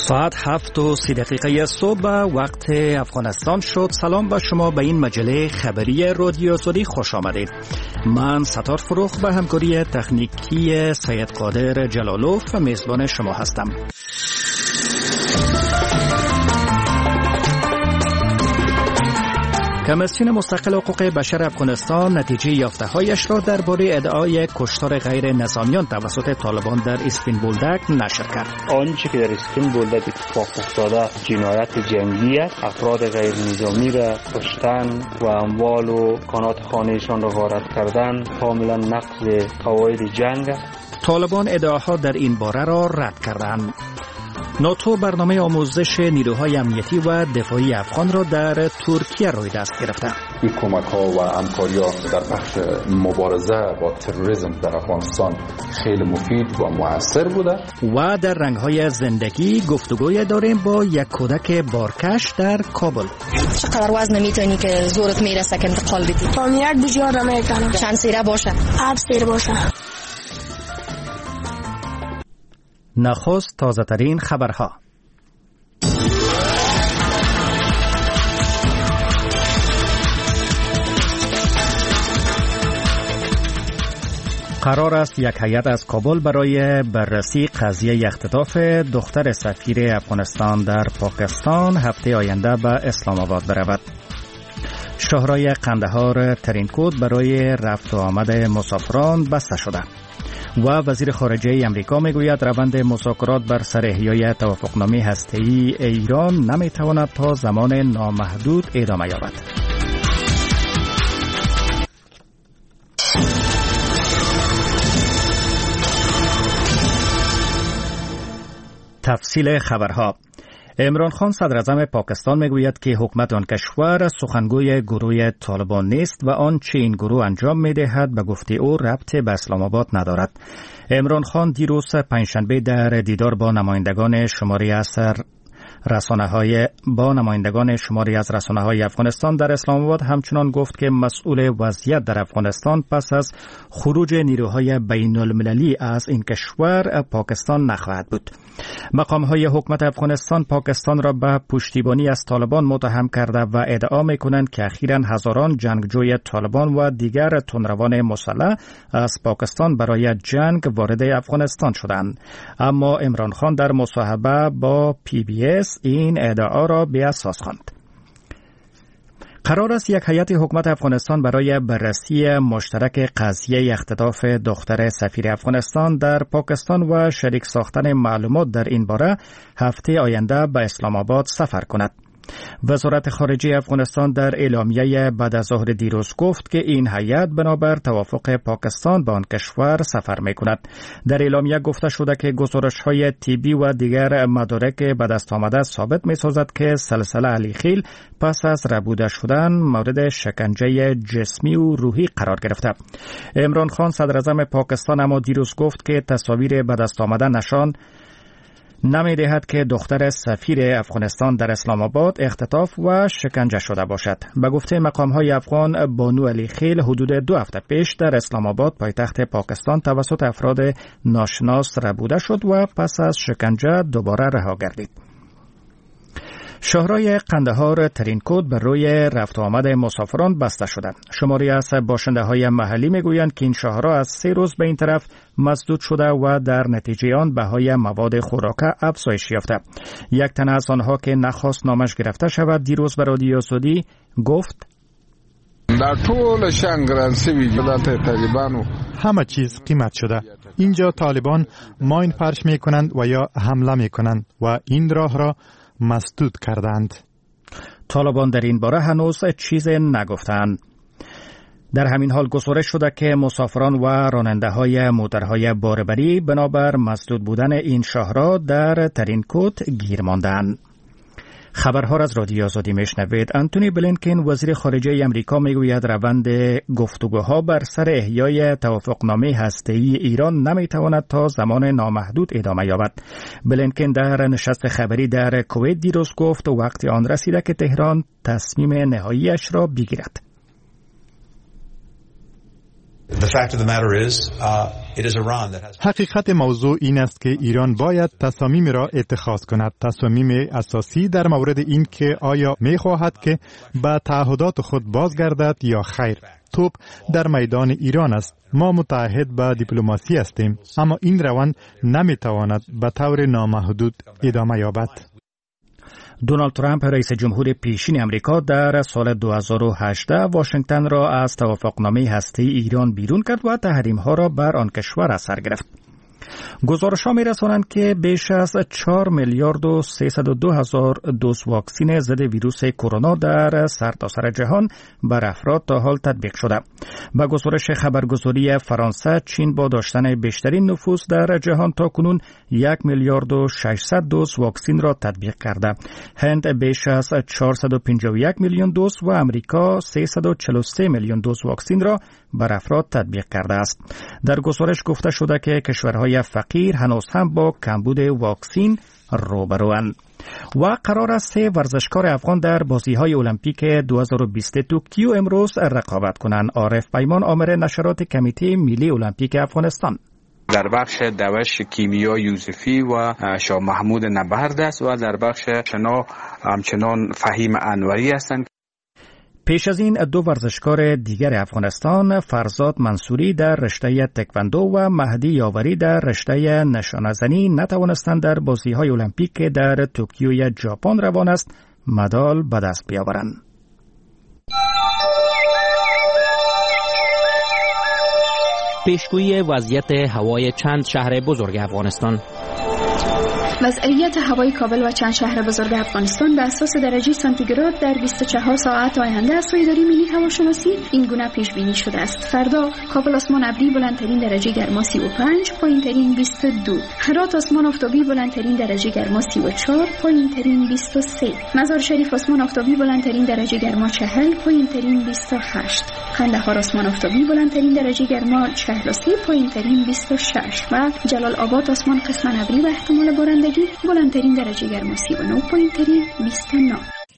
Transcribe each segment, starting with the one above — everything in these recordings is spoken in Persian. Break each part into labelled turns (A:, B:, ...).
A: ساعت 7:30 صبح وقت افغانستان شد. سلام به شما به این مجله خبری رادیو سعودی خوش آمدید. من ستار فروخ به همکاری تکنیکی سید قادر جلالوف و میزبان شما هستم. کمیسیون مستقل حقوق بشر افغانستان نتیجه یافته‌هایش را درباره ادعای کشتار غیر نظامیان توسط طالبان در اسپین بولدک نشر کرد.
B: آنچه که در اسپین بولدک اتفاق افتاده جنایت جنگی است. افراد غیر نظامی را کشتن و اموال و کانات خانه‌شان را غارت کردن کاملا نقض قواعد جنگ است.
A: طالبان ادعاها در این باره را رد کردند. ناتو برنامه آموزش نیروهای امنیتی و دفاعی افغان را در ترکیه روی دست گرفته.
C: این کمک‌ها و همکاری‌ها در بخش مبارزه با تروریسم در افغانستان خیلی مفید و مؤثر بوده.
A: و در رنگ‌های زندگی گفتگوی داریم با یک کودک بارکش در کابل.
D: چقدر وزن میتونی که زورت میرسه که انتقال بدی؟
E: تا یک بجار نمیکنم.
D: چند سیره باشه؟
E: 7 سیر باشه.
A: نخست تازه ترین خبرها. قرار است یک هیئت از کابل برای بررسی قضیه اختطاف دختر سفیر افغانستان در پاکستان هفته آینده به اسلام آباد برود. شاهراه قندهار ترینکود برای رفت و آمد مسافران بسته شده. و وزیر خارجه امریکا میگوید روند مذاکرات بر سر احیای توافقنامه هسته‌ای ایران نمیتواند تا زمان نامحدود ادامه یابد. تفصیل خبرها. عمران خان صدر اعظم پاکستان میگوید که حکومت آن کشور سخنگوی گروه طالبان نیست و آنچه این گروه انجام میدهد به گفته او ربطی به اسلام آباد ندارد. عمران خان دیروز پنجشنبه در دیدار با نمایندگان شماری از رسانه‌های افغانستان در اسلام آباد همچنان گفت که مسئول وضعیت در افغانستان پس از خروج نیروهای بین المللی از این کشور پاکستان نخواهد بود. مقام‌های حکومت افغانستان پاکستان را به پشتیبانی از طالبان متهم کرده و ادعا می‌کنند که اخیراً هزاران جنگجوی طالبان و دیگر تندروان مسلح از پاکستان برای جنگ وارد افغانستان شدند. اما عمران خان در مصاحبه با PBS این ادعا را بی‌اساس خواند. قرار است یک هیئت حکومت افغانستان برای بررسی مشترک قضیه اختطاف دختر سفیر افغانستان در پاکستان و شریک ساختن معلومات در این باره هفته آینده به اسلام آباد سفر کند. وزارت خارجه افغانستان در اعلامیه بعد از ظهر دیروز گفت که این هیئت بنابر توافق پاکستان به آن کشور سفر می‌کند. در اعلامیه گفته شده که گزارش‌های طبی و دیگر مدارک به دست آمده ثابت می‌سازد که سلسله علیخیل پس از ربوده شدن مورد شکنجه جسمی و روحی قرار گرفته. عمران خان صدر اعظم پاکستان اما دیروز گفت که تصاویر به دست آمده نشان نمی‌دهد که دختر سفیر افغانستان در اسلام آباد اختطاف و شکنجه شده باشد. به گفته مقام‌های افغان، بانو علی خیل حدود 2 هفته پیش در اسلام آباد پایتخت پاکستان توسط افراد ناشناس ربوده شد و پس از شکنجه دوباره رها گردید. شاهراه قندهار ترینکود بر روی رفت و آمد مسافران بسته شده. شماری از باشنده‌های محلی میگویند که این شاهراه از 3 روز به این طرف مسدود شده و در نتیجه آن بهای مواد خوراکه افزایش یافته. یک تن از آنها که نخواست نامش گرفته شود دیروز به رادیو سعودی گفت:
F: در طول شنگرانسوی جلات طالبانو
G: همه چیز قیمت شده. اینجا طالبان ماین پرش میکنند و یا حمله میکنند و این راه را مسدود کردند.
A: طالبان در این باره هنوز چیز نگفتند. در همین حال گزارش شده که مسافران و راننده‌های موترهای باربری بنابر مسدود بودن این شاهراه در ترینکود گیر ماندند. خبرها را از رادیو آزادی میشنوید. انتونی بلینکن وزیر خارجه امریکا میگوید روند گفتگوها بر سر احیای توافقنامه هسته‌ای ایران نمیتواند تا زمان نامحدود ادامه یابد. بلینکن در نشست خبری در کویت دیروز گفت وقت آن رسیده که تهران تصمیم نهاییش را بگیرد.
G: حقیقت موضوع این است که ایران باید تصامیم را اتخاذ کند. تصامیم اساسی در مورد این که آیا می‌خواهد که به تعهدات خود بازگردد یا خیر. توپ در میدان ایران است. ما متعهد به دیپلماسی هستیم، اما این روند نمی‌تواند به طور نامحدود ادامه یابد.
A: دونالد ترامپ رئیس جمهور پیشین امریکا در سال 2018 واشنگتن را از توافقنامه هسته‌ای ایران بیرون کرد و تحریم‌ها را بر آن کشور اثر گرفت. گزارش‌ها می‌رسانند که بیش از 4 میلیارد و 302 هزار دوز واکسن ضد ویروس کرونا در سرتاسر جهان بر افراد تا حال تطبیق شده. با گزارش خبرگزاری فرانسه، چین با داشتن بیشترین نفوذ در جهان تاکنون 1 میلیارد و 600 دوز واکسن را تطبیق کرده. هند بیش از 451 میلیون دوز و امریکا 343 میلیون دوز واکسن را بر افراد تطبیق کرده است. در گزارش گفته شده که کشورهای فقیر هنوز هم با کمبود واکسن روبروند. و قرار است ورزشکار افغان در بازی‌های المپیک 2020 توکیو امروز رقابت کنند. عارف پیمان، آمر نشرات کمیته ملی المپیک افغانستان.
H: در بخش دوش کیمیا یوسفی و شاه محمود نبرد است و در بخش شنا همچنان فهیم انوری هستند.
A: پیش از این دو ورزشکار دیگر افغانستان، فرزاد منصوری در رشته تکواندو و مهدی یاوری در رشته نشانه‌زنی نتوانستند در بازی‌های المپیک در توکیو ژاپن روان است مدال به دست بیاورند.
I: پیشگویی وضعیت هوای چند شهر بزرگ افغانستان.
J: وضعیت هوای کابل و چند شهر بزرگ افغانستان به اساس درجه سانتیگراد در 24 ساعت آینده از سوی اداره ملی هواشناسی این گونه پیش بینی شده است. فردا کابل آسمان ابری بلندترین درجه گرما 35، پایینترین 22. هرات آسمان آفتابی بلندترین درجه گرما 34، پایینترین 23. مزار شریف آسمان آفتابی بلندترین درجه گرما 40، پایینترین 28. قندهار آسمان آفتابی بلندترین درجه گرما 43، پایینترین 26. و جلال آباد آسمان قسماً ابری و احتمال بارندگی بلندترین درجه گرما 39، پایینترین 29.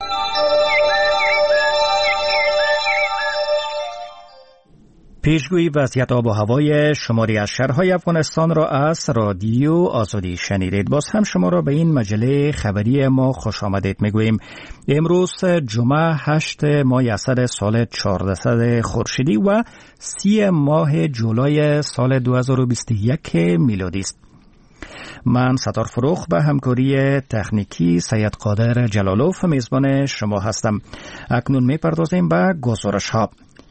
A: پیشگویی وضعیت آب و هوای شماری از شهرهای افغانستان را از رادیو آزادی شنیدید. باز هم شما را به این مجله خبری ما خوش آمدید میگوییم. امروز جمعه 8 ماه اسد سال 1400 خورشیدی و 30 ماه جولای سال 2021 میلادی است. من ستار فروخ به همکاری تکنیکی سید قادر جلالوف میزبان شما هستم. اکنون میپردازیم به گزارش ها.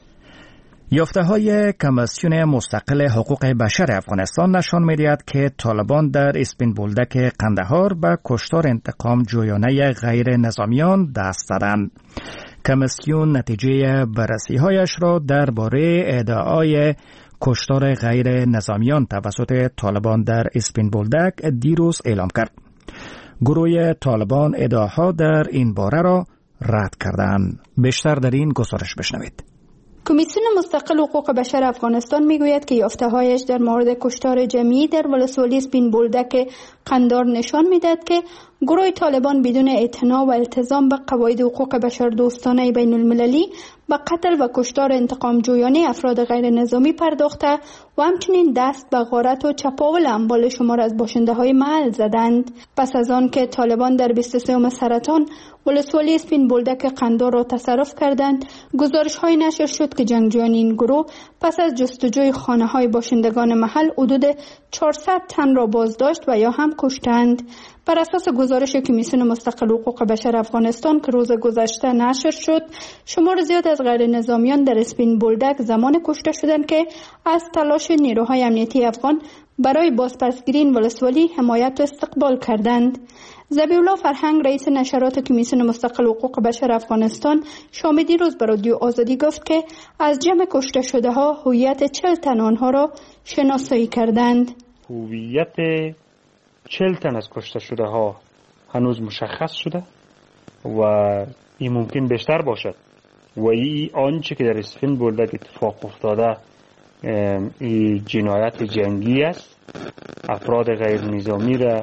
A: یافته های کمیسیون مستقل حقوق بشر افغانستان نشان می‌دهد که طالبان در اسپین بولدک قندهار به کشتار انتقام جویانه غیر نظامیان دست زدند. کمیسیون نتیجه بررسی‌هایش را درباره ادعای کشتار غیر نظامیان توسط طالبان در اسپین بولدک دیروز اعلام کرد. گروه طالبان ادعاها در این باره را رد کردند. بیشتر در این گزارش بشنوید.
J: کمیسیون مستقل حقوق بشر افغانستان میگوید که یافته‌هایش در مورد کشتار جمعی در ولسوالی اسپین بولدک قندار نشان میدهد که گروه طالبان بدون اعتنا و التزام به قواعد حقوق بشر دوستانه بین المللی به قتل و کشتار انتقام جویانه افراد غیر نظامی پرداخته و همچنین دست به غارت و چپاول اموال شمار از باشنده های محل زدند. پس از آن که طالبان در 23 سرطان ولسوالی اسپین بولدک قندار را تصرف کردند، گزارش های نشر شد که جنگجویان این گروه پس از جستجوی خانه های باشندگان محل حدود 400 تن را بازداشت و یا هم کشتند. بر اساس گزارش کمیسیون مستقل حقوق بشر افغانستان که روز گذشته نشر شد، شمار زیاد از غیر نظامیان در اسپین بولدک زمان کشته شدند که از تلاش نیروهای امنیتی افغان برای بازپسگیری این ولسوالی حمایت و استقبال کردند. ذبیح‌الله فرهنگ رئیس نشرات کمیسیون مستقل حقوق بشر افغانستان شام دیروز به رادیو آزادی گفت که از جمع کشته شده ها هویت 40 تن آنها را شناسایی کردند.
B: هویت 40 تن از کشته شده ها هنوز مشخص شده و این ممکن بیشتر باشد و این آنچه که در اسپین بولدک اتفاق افتاده این جنایت جنگی است. افراد غیر نظامی را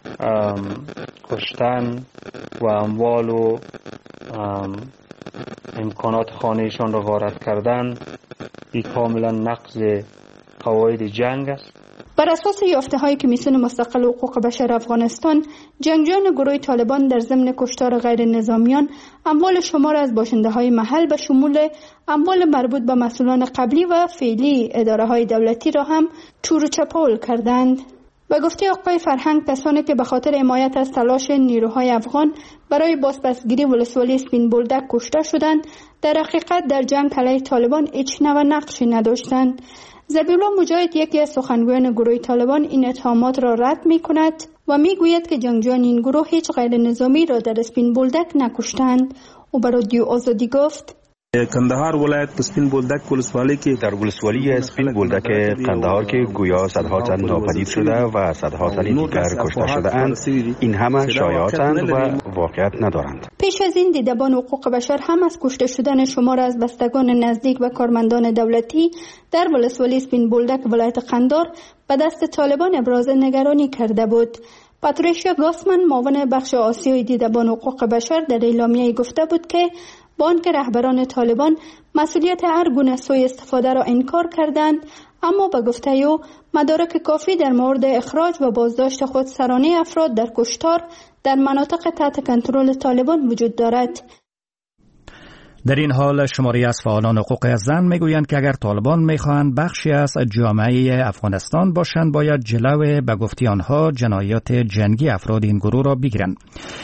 B: کشتن و اموال و امکانات خانهشان را غارت کردن این کاملا نقض قواعد جنگ است.
J: بر اساس یافته‌های کمیسیون مستقل حقوق بشر افغانستان، جنگجویان گروه طالبان در ضمن کشتار غیر نظامیان اموال شمار از باشنده‌های محل به شمول اموال مربوط به مسئولان قبلی و فعلی اداره‌های دولتی را هم چور و چپاول کردند. به گفته آقای فرهنگ، کسانی که به خاطر حمایت از تلاش نیروهای افغان برای بازپسگیری ولسوالی سپین بولدک کشته شدند، در حقیقت در جنگ علیه طالبان هیچ نوع نقشی نداشتند. ذبیح الله مجاهد، یکی از سخنگویان گروه طالبان، این اتهامات را رد می کند و می گوید که جنگجویان این گروه هیچ غیر نظامی را در سپین بولدک نکشتند. او به رادیو آزادی گفت:
K: کندهار ولایت سپین بولدک ولسوالی که
L: در ولسوالی سپین بولدک قندهار که گویا صدها تن ناپدید شده و صدها تن دیگر کشته شده اند، این همه شایعاتند و واقعیت ندارند.
J: پیش از این دیدبان حقوق بشر هم از کشته شدن شمار از بستگان نزدیک به کارمندان دولتی در ولسوالی سپین بولدک ولایت قندهار به دست طالبان ابراز نگرانی کرده بود. پاتریشیا گاسمن، معاون بخش آسیای دیدبان حقوق بشر، در اعلامیه گفته بود که با آنکه رهبران طالبان مسئولیت هر گونه سوء استفاده را انکار کردند، اما به گفته او مدارک کافی در مورد اخراج و بازداشت خودسرانه افراد در کشتار در مناطق تحت کنترل طالبان وجود دارد.
A: در این حال شماری از فعالان حقوق زن میگویند که اگر طالبان میخواهند بخشی از جامعه افغانستان باشند، باید جلو به گفته آنها جنایات جنگی افراد این گروه را بگیرند.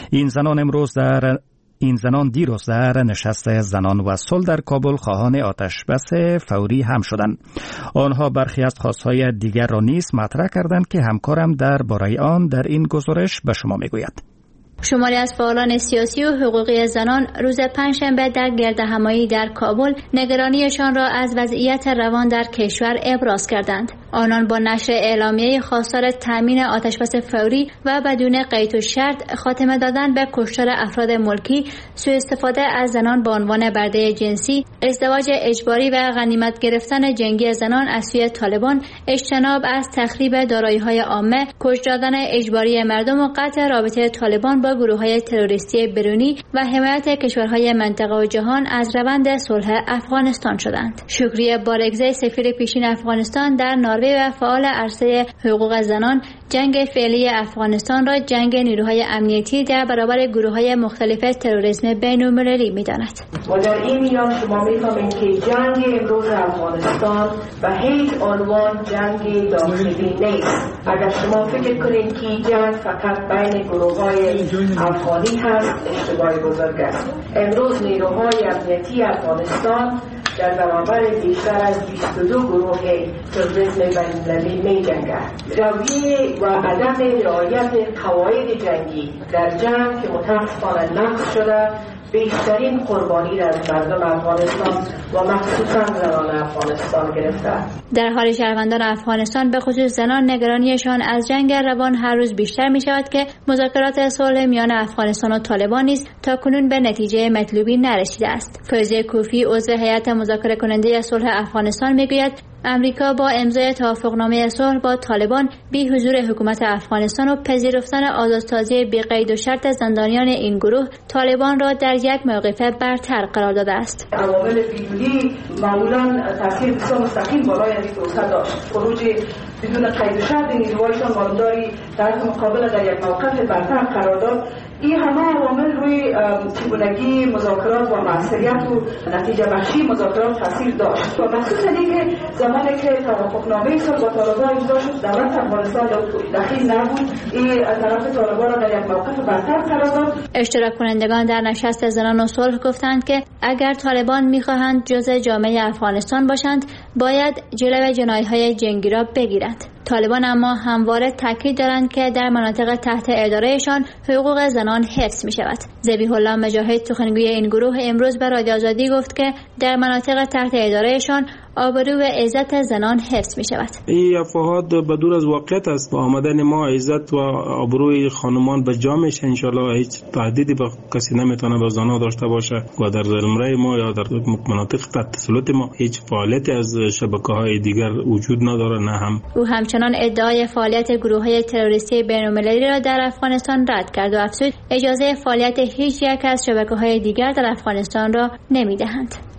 A: این زنان دیروز در نشست زنان و صلح در کابل خواهان آتشبس فوری هم شدند. آنها برخی از خواستهای دیگر را نیز مطرح کردند که همکارم درباره آن در این گزارش به شما میگوید.
M: شماری از فعالان سیاسی و حقوقی زنان روز پنجشنبه در گردهمایی در کابل نگرانیشان را از وضعیت روان در کشور ابراز کردند. آنان با نشر اعلامیه خواستار تامین آتشبس فوری و بدون قید و شرط خاتمه دادن به کشتار افراد ملکی، سوء استفاده از زنان به عنوان برده جنسی، ازدواج اجباری و غنیمت گرفتن جنگی زنان از سوی طالبان، اجتناب از تخریب دارایی‌های عامه، کشته دادن اجباری مردم و قطع رابطه طالبان با گروه‌های تروریستی برونی و حمایت کشورهای منطقه و جهان از روند صلح افغانستان شدند. شکریه بارگزی، سفیر پیشین افغانستان در نروژ و فعال عرصه حقوق زنان، جنگ فعلی افغانستان را جنگ نیروهای امنیتی در برابر گروه‌های مختلف تروریسم بین‌المللی می‌داند.
N: و در این میان شما می‌فهمید که جنگ امروز افغانستان به هیچ عنوان جنگ داخلی نیست. اگر شما فکر کنید که جنگ فقط بین گروه‌های افغانی هست، اشتباه بزرگ است. امروز نیروهای امنیتی افغانستان در برابر بیشتر از 22 گروه تروریسم بین‌المللی می‌جنگند. روی و عدم رعایت قواعد جنگی در جنگ که متأسفانه نقض شده، بیشترین قربانی را از مردم افغانستان و مخصوصا زنان افغانستان گرفته.
M: در حال شهروندان افغانستان به خصوص زنان نگرانیشان از جنگ روان هر روز بیشتر می شود که مذاکرات صلح میان افغانستان و طالبان نیز تاکنون به نتیجه مطلوبی نرسیده است. فوزیه کوفی، عضو هیئت مذاکره کننده صلح افغانستان، میگوید امریکا با امضای توافقنامه صلح با طالبان، بی حضور حکومت افغانستان و پذیرفتن آزادسازی بی قید و شرط زندانیان این گروه، طالبان را در یک موقف برتر قرار داده است.
N: عوامل بیرونی معمولاً تاثیر بسیار مستقیم بالای این پروسه داشت. خروج بدون قید و شرط نیروهایشان مانداری طرف مقابل در یک موقف برتر قرار داد. این همه عوامل روی چگونگی مذاکرات و موثریت و نتیجه بخشی مذاکرات تاثیر داشت. و مخصوصاً اینکه زمانی که توافقنامه صلح با طالبان امضا شد، دولت افغانستان دخیل نبود. این از طرف طالبان را در یک موقف برتر قرار داد.
M: اشتراک کنندگان در نشست زنان و صلح گفتند که اگر طالبان می‌خواهند جزء جامعه افغانستان باشند، باید جلوی جنایت‌های جنگی را بگیرند. طالبان اما همواره تاکید دارند که در مناطق تحت ادارهشان حقوق زنان حفظ می شود. ذبیح الله مجاهد، سخنگوی این گروه، امروز به رادیو آزادی گفت که در مناطق تحت ادارهشان آبرو و عزت زنان حفظ می شود.
K: این افواهات بدور از واقعیت است. با آمدن ما عزت و آبروی خانمان به جا میشه. انشالله هیچ تهدیدی به کسی نمیتونه به زنها داشته باشه و در زمره ما یا در مناطق تحت تسلط ما هیچ فعالیتی از شبکه‌های دیگر وجود نداره. نه هم
M: او همچنان ادعای فعالیت گروه‌های تروریستی بین‌المللی را در افغانستان رد کرد و افزود اجازه فعالیت هیچ یک از شبکه‌های دیگر در افغانستان را نمی‌دهند.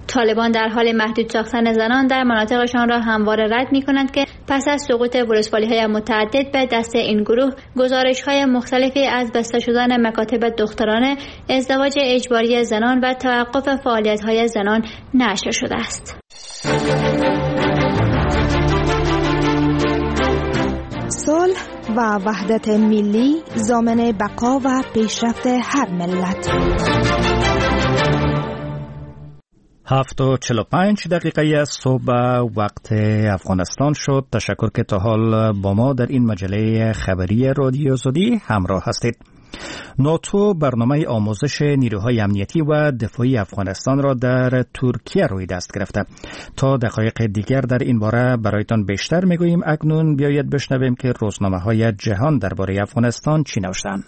M: طالبان در حال محدود ساختن زنان در مناطقشان را همواره رد می‌کنند که پس از سقوط ولسوالی‌های متعدد به دست این گروه گزارش‌های مختلفی از بسته شدن مکاتب دخترانه، ازدواج اجباری زنان و توقف فعالیت‌های زنان نشر شده است.
O: صلح و وحدت ملی ضامن بقا و پیشرفت هر ملت.
A: 7:45 صبح وقت افغانستان شد. تشکر که تا حال با ما در این مجله خبری رادیو آزادی همراه هستید. ناتو برنامه آموزش نیروهای امنیتی و دفاعی افغانستان را در ترکیه روی دست گرفته. تا دقایق دیگر در این باره برایتان بیشتر میگوییم. اکنون بیایید بشنویم که روزنامه‌های جهان درباره افغانستان چی نوشتند.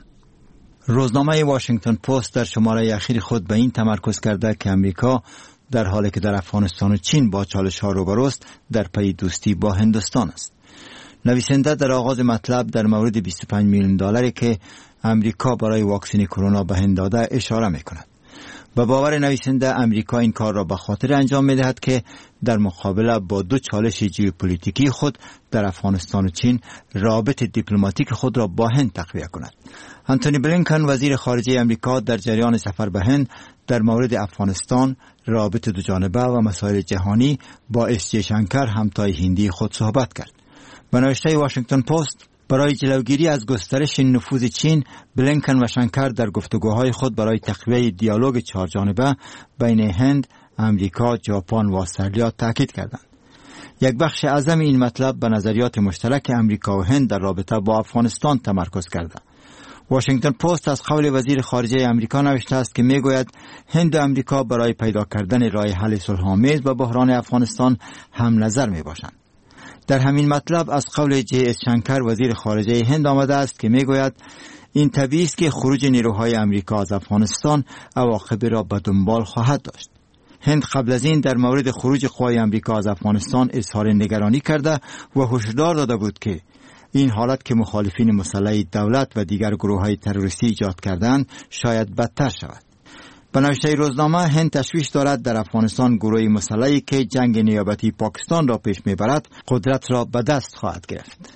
P: روزنامه واشنگتن پست در شماره اخیر خود به این تمرکز کرده که امریکا در حالی که در افغانستان و چین با چالش‌ها روبروست، در پی دوستی با هندوستان است. نویسنده در آغاز مطلب در مورد 25 میلیون دلاری که امریکا برای واکسن کرونا به هند داده اشاره می‌کند. به باور نویسنده امریکا این کار را به خاطر انجام می‌دهد که در مقابله با دو چالش ژئوپلیتیکی خود در افغانستان و چین رابط دیپلماتیک خود را با هند تقویت کند. آنتونی بلینکن وزیر خارجه امریکا در جریان سفر به هند در مورد افغانستان، رابط دو جانبه و مسائل جهانی با اس جیشنکر همتای هندی خود صحبت کرد. به نوشته واشنگتن پست، برای جلوگیری از گسترش نفوذ چین، بلینکن و شنکر در گفتگوهای خود برای تقویت دیالوگ چهارجانبه بین هند، امریکا، ژاپن و استرالیا تاکید کردند. یک بخش اعظم این مطلب به نظریات مشترک امریکا و هند در رابطه با افغانستان تمرکز کرده. واشنگتن پست از قول وزیر خارجه امریکا نوشته است که میگوید هند و امریکا برای پیدا کردن راه حل صلح‌آمیز به بحران افغانستان هم نظر میباشند. در همین مطلب از قول جی اس شنکر وزیر خارجه هند آمده است که میگوید این طبیعی است که خروج نیروهای امریکا از افغانستان عواقب را به دنبال خواهد داشت. هند قبل از این در مورد خروج قوای امریکا از افغانستان اظهار نگرانی کرده و هشدار داده بود که این حالت که مخالفین مسلح دولت و دیگر گروه‌های تروریستی ایجاد کردند شاید بدتر شود. به نوشته روزنامه، هند تشویش دارد در افغانستان گروهی مسلحی که جنگ نیابتی پاکستان را پیش میبرد قدرت را به دست خواهد گرفت.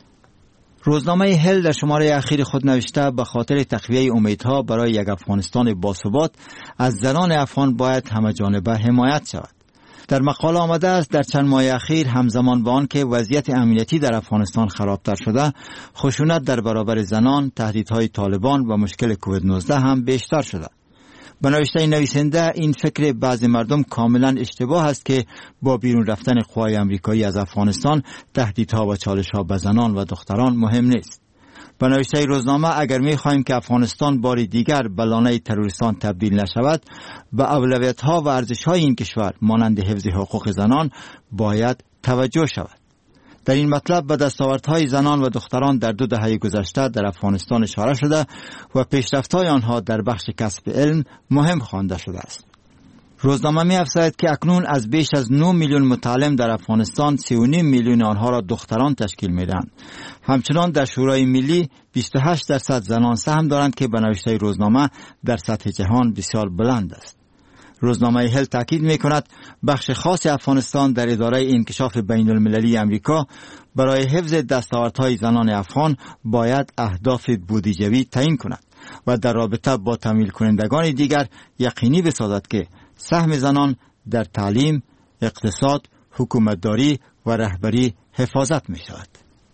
P: روزنامه هل در شماره اخیر خود نوشته به خاطر تقویت امیدها برای یک افغانستان باثبات از زنان افغان باید همه‌جانبه حمایت شود. در مقاله آمده است در چند ماه اخیر همزمان با آن که وضعیت امنیتی در افغانستان خرابتر شده، خشونت در برابر زنان، تهدیدهای طالبان و مشکل کووید 19 هم بیشتر شده. به نوشته نویسنده، این فکر بعضی مردم کاملا اشتباه است که با بیرون رفتن قوای امریکایی از افغانستان تهدیدها و چالش‌ها به زنان و دختران مهم نیست. به نوشته روزنامه، اگر می‌خواهیم که افغانستان بار دیگر به لانه تروریستان تبدیل نشود، به اولویت‌ها و ارزش‌های این کشور مانند حفظ حقوق زنان باید توجه شود. در این مطلب به دستاوردهای زنان و دختران در 2 دهه گذشته در افغانستان اشاره شده و پیشرفت‌های آنها در بخش کسب علم مهم خوانده شده است. روزنامه می‌افزاید که اکنون از بیش از 9 میلیون متعلم در افغانستان 3.5 میلیون آنها را دختران تشکیل می‌دهند. همچنان در شورای ملی 28% زنان سهم دارند که به نوشته روزنامه در سطح جهان بسیار بلند است. روزنامه هل تاکید می‌کند بخش خاص افغانستان در اداره انکشاف بین‌المللی امریکا برای حفظ دستاوردهای زنان افغان باید اهداف بودجه‌ای تعیین کند و در رابطه با تمویل کنندگان دیگر یقینی بسازد که سهم زنان در تعلیم، اقتصاد، حکومتداری و رهبری حفاظت می‌شود.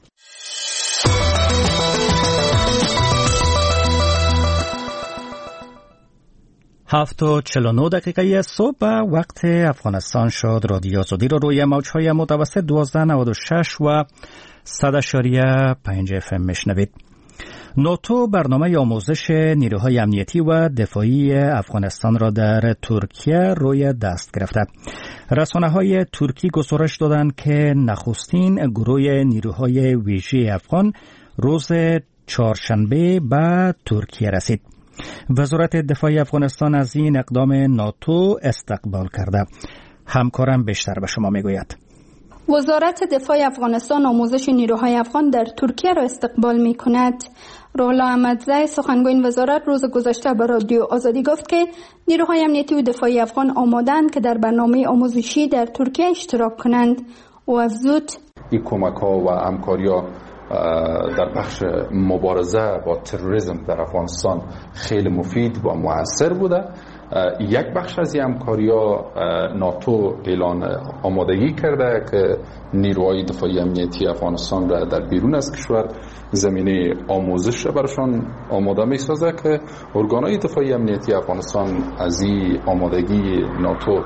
A: 7:49 صبح وقت افغانستان شد. رادیو آزادی را روی موج‌های متوسط 1296 و 100.5 FM میشنوید. ناتو برنامه آموزش نیروهای امنیتی و دفاعی افغانستان را در ترکیه روی دست گرفته. رسانه‌های ترکی گزارش دادند که نخستین گروه نیروهای ویژه افغان روز چهارشنبه به ترکیه رسید. وزارت دفاع افغانستان از این اقدام ناتو استقبال کرده. همکارم بیشتر به شما میگوید.
J: وزارت دفاع افغانستان آموزش نیروهای افغان در ترکیه را استقبال می کند. روح‌الله احمدزی سخنگوی این وزارت روز گذشته به رادیو آزادی گفت که نیروهای امنیتی و دفاعی افغان آماده‌اند که در برنامه آموزشی در ترکیه اشتراک کنند. او افزود
C: این کمک‌ها و همکاری‌ها در بخش مبارزه با تروریسم در افغانستان خیلی مفید و مؤثر بوده. یک بخش از این همکاری‌ها ناتو اعلان آمادگی کرده که نیروهای دفاعی امنیتی افغانستان را در بیرون از کشور زمینه آموزش را برشان آماده می‌سازه که ارگان‌های دفاعی امنیتی افغانستان از این آمادگی ناتو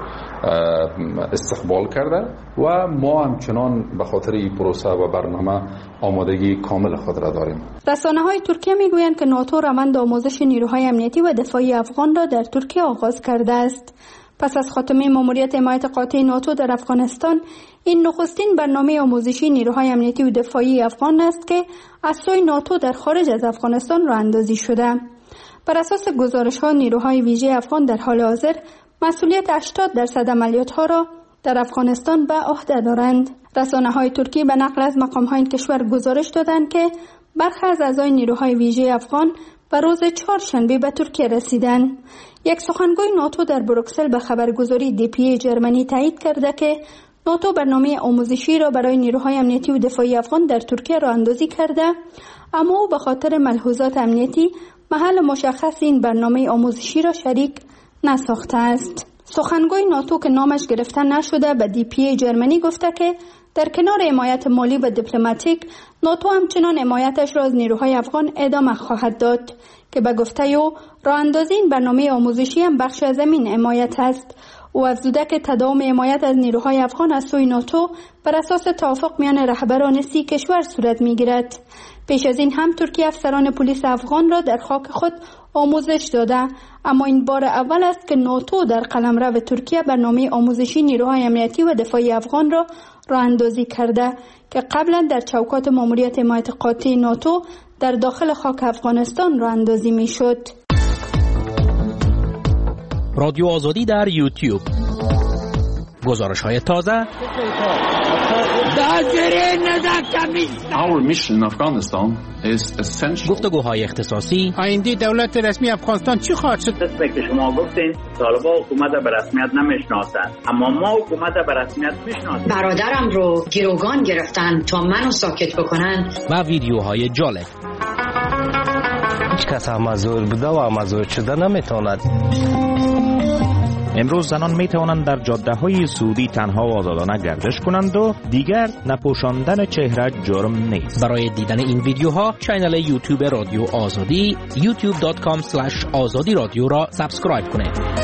C: استقبال کرده و ما همچنان به خاطر این پروسه و برنامه آمادگی کامل خود را داریم.
J: رسانه‌های ترکیه می‌گویند که ناتو روند آموزش نیروهای امنیتی و دفاعی افغان را در ترکیه آغاز کرده است. پس از خاتمه ماموریت حمایت قاطع ناتو در افغانستان، این نخستین برنامه آموزشی نیروهای امنیتی و دفاعی افغان است که از سوی ناتو در خارج از افغانستان راه اندازی شده. بر اساس گزارش‌ها نیروهای ویژه افغان در حال حاضر مسئولیت 80% عملیات‌ها را در افغانستان به عهده دارند. رسانه‌های ترکی به نقل از مقام‌های این کشور گزارش دادند که برخی از اعضای نیروهای ویژه افغان و روز چهارشنبه به ترکیه رسیدند. یک سخنگوی ناتو در بروکسل به خبرگزاری DPA جرمنی تایید کرده که ناتو برنامه آموزشی را برای نیروهای امنیتی و دفاعی افغان در ترکیه راه اندازی کرده، اما او به خاطر ملحوظات امنیتی محل مشخص این برنامه آموزشی را شریک نساخته است. سخنگوی ناتو که نامش گرفته نشده به DPA جرمنی گفته که در کنار حمایت مالی و دیپلماتیک، ناتو همچنان حمایتش را از نیروهای افغان ادامه خواهد داد که به گفته او راه اندازی این برنامه آموزشی هم بخش از این حمایت است. او افزوده که تداوم حمایت از نیروهای افغان از سوی ناتو بر اساس توافق میان رهبران 30 کشور صورت میگیرد. پیش از این هم ترکیه افسران پلیس افغان را در خاک خود آموزش داده، اما این بار اول است که ناتو در قلمرو ترکیه برنامه آموزشی نیروهای امنیتی و دفاعی افغان را راه اندازی کرده که قبلا در چوکات ماموریت حمایت قاطع ناتو در داخل خاک افغانستان راه اندازی میشد.
I: رادیو آزادی در یوتیوب. گزارش‌های تازه. گفتگوهای اختصاصی.
Q: آینده دولت رسمی افغانستان چی خواهد شد؟
R: که شما گفتین طالبان حکومت به رسمیت نمیشناسند، اما ما حکومت به رسمیت میشناسیم.
S: برادرم رو گروگان گرفتن تا منو ساکت بکنن.
I: و ویدیوهای جالب.
T: هیچ کس مزور بوده و مزور شده نمیتواند.
U: امروز زنان می توانند در جاده‌های سعودی تنها و آزادانه گردش کنند و دیگر نپوشاندن چهره جرم نیست.
I: برای دیدن این ویدیوها کانال یوتیوب رادیو آزادی youtube.com/azadi رادیو را سابسکرایب کنید.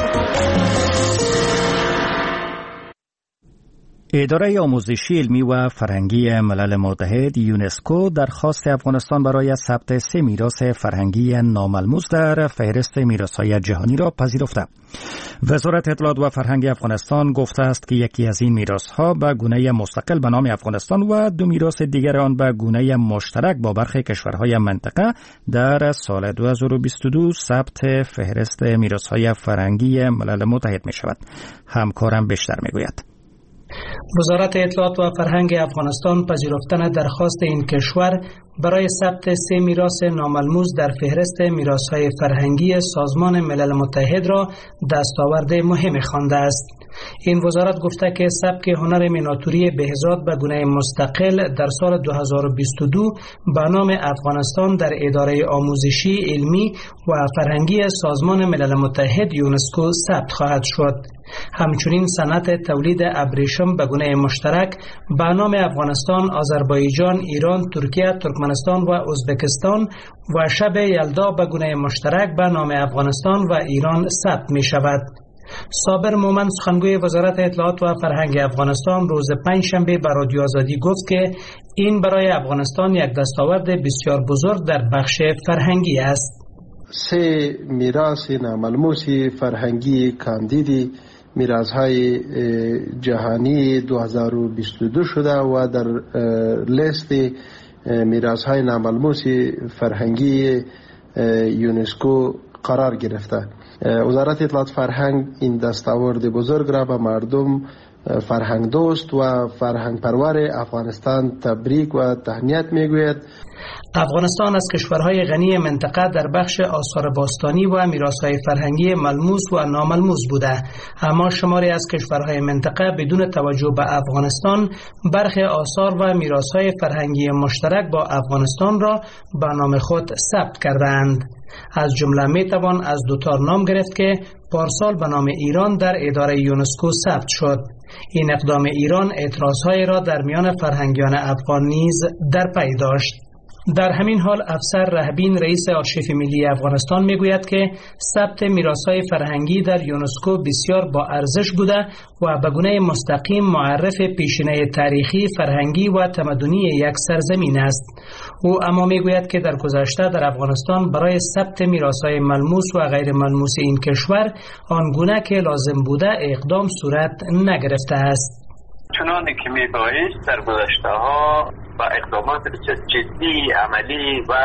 A: اداره آموزشی علمی و فرهنگی ملل متحد یونسکو درخواست افغانستان برای ثبت 3 میراث فرهنگی ناملموس در فهرست میراث‌های جهانی را پذیرفته. وزارت اطلاعات و فرهنگ افغانستان گفته است که یکی از این میراث‌ها به گونه مستقل به نام افغانستان و 2 میراث دیگر آن به گونه مشترک با برخی کشورهای منطقه در سال 2022 ثبت فهرست میراث‌های فرهنگی ملل متحد می شود. همکارم بیشتر می گوید.
V: وزارت اطلاعات و فرهنگ افغانستان پذیرفتن درخواست این کشور برای ثبت 3 میراث ناملموس در فهرست میراث‌های فرهنگی سازمان ملل متحد را دستاورد مهم خوانده است. این وزارت گفته که سبک هنر میناتوری بهزاد به گونه مستقل در سال 2022 به نام افغانستان در اداره آموزشی علمی و فرهنگی سازمان ملل متحد یونسکو ثبت خواهد شد. همچنین صنعت تولید ابریشم به گونه مشترک به نام افغانستان، آذربایجان، ایران، ترکیه، ترکمنستان و ازبکستان و شب یلدا به گونه مشترک به نام افغانستان و ایران ثبت می شود. صابر مومن سخنگوی وزارت اطلاعات و فرهنگ افغانستان روز پنجشنبه به رادیو آزادی گفت که این برای افغانستان یک دستاورد بسیار بزرگ در بخش فرهنگی است.
W: 3 میراث ناملموس فرهنگی کاندیدی میراث‌های جهانی 2022 شده و در لیست میراث‌های ناملموس فرهنگی یونسکو قرار گرفته. وزارت اطلاعات فرهنگ این دستاورد بزرگ را به مردم فرهنگ دوست و فرهنگ پرور افغانستان تبریک و تهنیت میگوید.
V: افغانستان از کشورهای غنی منطقه در بخش آثار باستانی و میراث‌های فرهنگی ملموس و ناملموس بوده، اما شماری از کشورهای منطقه بدون توجه به افغانستان برخی آثار و میراث‌های فرهنگی مشترک با افغانستان را به نام خود ثبت کردند. از جمله میتوان از دوتا نام گرفت که پارسال به نام ایران در اداره یونسکو ثبت شد. این اقدام ایران اعتراض‌های را در میان فرهنگیان افغان نیز در پی داشت. در همین حال افسر رهبین رئیس آرشیف ملی افغانستان میگوید که ثبت میراث‌های فرهنگی در یونسکو بسیار با ارزش بوده و به گونه مستقیم معرف پیشینه تاریخی، فرهنگی و تمدنی یک سرزمین است. او اما میگوید که در گذشته در افغانستان برای ثبت میراث‌های ملموس و غیر ملموس این کشور آنگونه که لازم بوده اقدام صورت نگرفته است.
D: چنانه که میبایست در گذشته ها با اقدامات جدی، عملی و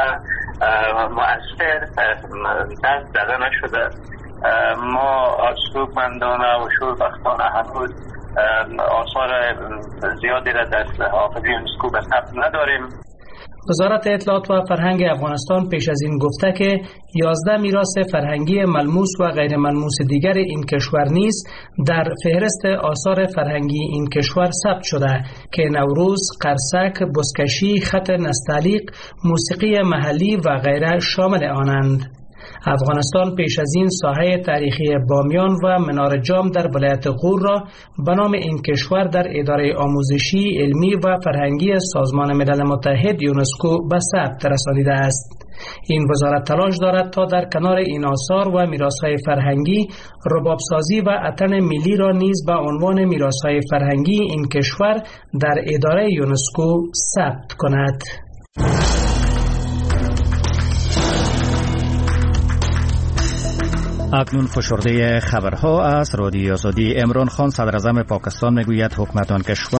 D: مؤثر دست داده نشده. ما از سوگمندانه و شوربختانه هنوز آثار زیادی را در حافظه یونسکو به ثبت نداریم.
V: وزارت اطلاعات و فرهنگ افغانستان پیش از این گفته که 11 میراث فرهنگی ملموس و غیر ملموس دیگر این کشور نیز در فهرست آثار فرهنگی این کشور ثبت شده که نوروز، قرصک، بزکشی، خط نستعلیق، موسیقی محلی و غیره شامل آنند. افغانستان پیش از این ساحه تاریخی بامیان و منار جام در ولایت غور را به نام این کشور در اداره آموزشی، علمی و فرهنگی سازمان ملل متحد یونسکو به ثبت رسانیده است. این وزارت تلاش دارد تا در کنار این آثار و میراث‌های فرهنگی، ربابسازی و اتن ملی را نیز به عنوان میراث‌های فرهنگی این کشور در اداره یونسکو ثبت کند.
A: اکنون فشرده خبرها از رادیو آزادی. عمران خان صدراعظم پاکستان میگوید حکومت آن کشور